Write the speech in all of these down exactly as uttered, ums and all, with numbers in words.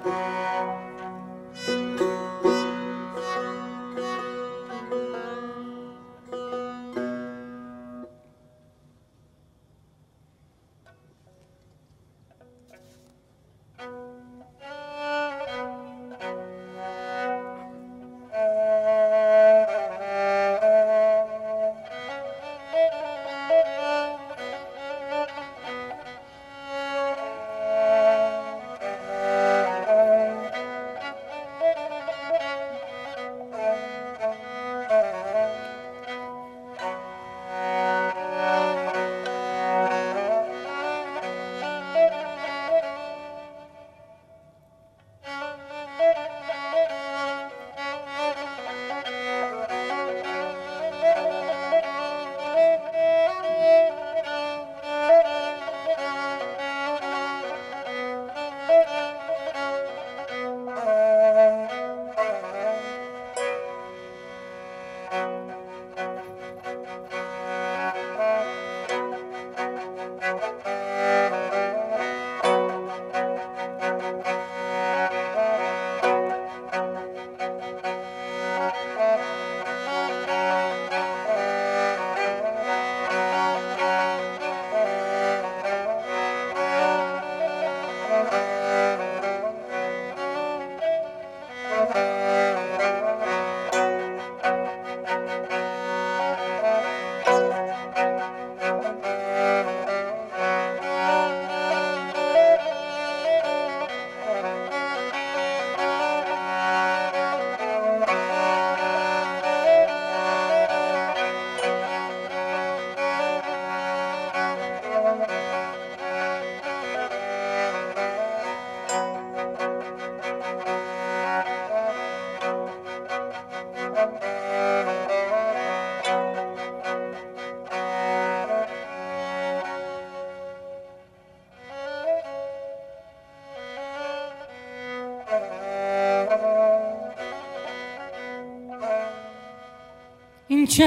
این چه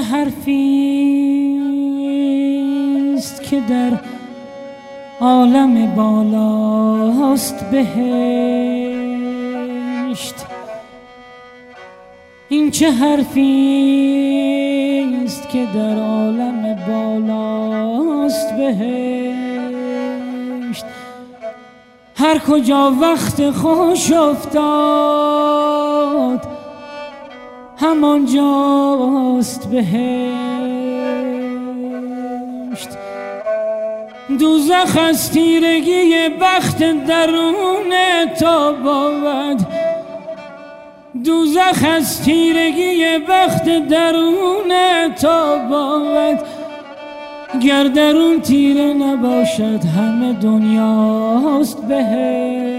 حرفیست که در عالم بالاست بهشت؟ این چه حرفیست که در عالم بالاست بهشت؟ هر کجا وقت خوش افتاد همان جاست بهشت. دوزخ از تیرگی بخت درون تو بود، دوزخ از تیرگی بخت درون تو بود. گر درون تیره نباشد همه دنیاست بهشت.